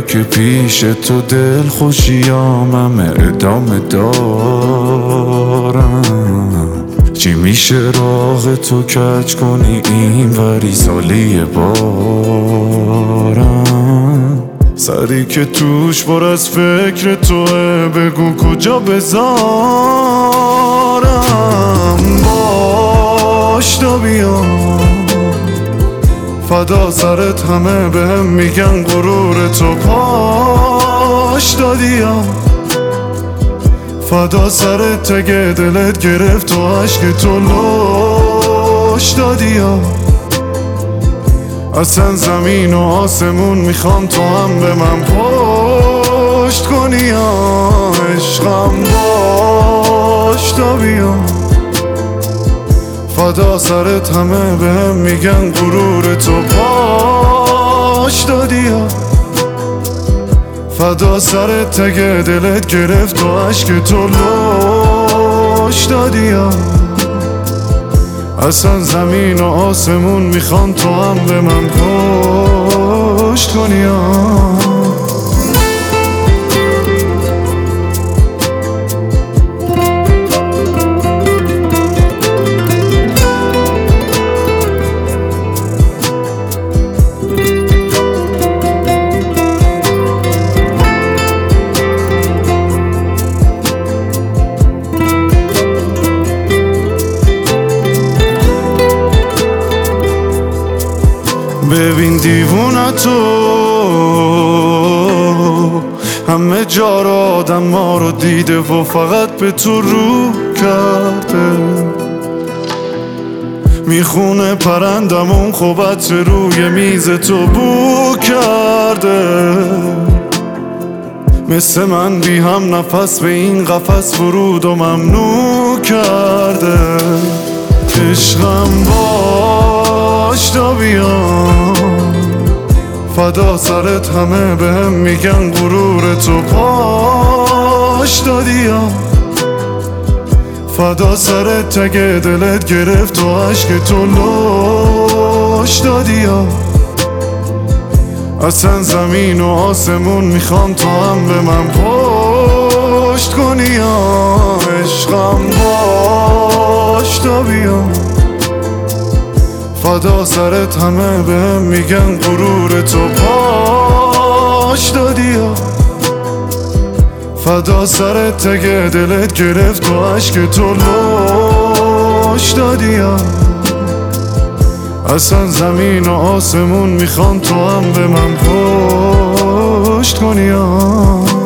بیا که پیش تو دل خوشیامم ادامه دارم. چی میشه راه تو کج کنی این وری سالی بارم. سری که توش پر از فکر توه بگو کجا بذارم. باش تا بیام فدا سرت همه بهم میگن غرور تو پاش دادیم. فدا سرت تگه دلت گرفت و عشق تو لوش دادیم. اصلا زمین و آسمون میخوام تو هم به من پشت کنی. عشقم باش تا بیام فدا سرت همه بهم میگن غرور تو پاش دادیم. فدا سرت تگه دلت گرفت و عشق تو لوش دادیم. اصلا زمین و آسمون میخوان تو هم به من پشت کنی. ببین دیوونتو همه جا را آدم ما رو دیده و فقط به تو رو کرده. میخونه پرندمون خوبت روی میز تو بو کرده. مثل من بی هم نفس به این قفس ورود و ممنوع کرده. عشقم باش تا بیام فدا سرت همه بهم میگن غرور تو پاش دادیم. فدا سرت تگه دلت گرفت و عشق تو لوش دادیم. اصلا زمین و آسمون میخوام تو هم به من پشت کنی. عشقم باش تا بیام فدا سرت همه بهم میگن غرور تو پاش دادیم. فدا سرت تگه دلت گرفت و عشق تو لوش دادیم. اصلا زمین و آسمون میخوان تو هم به من پشت کنی.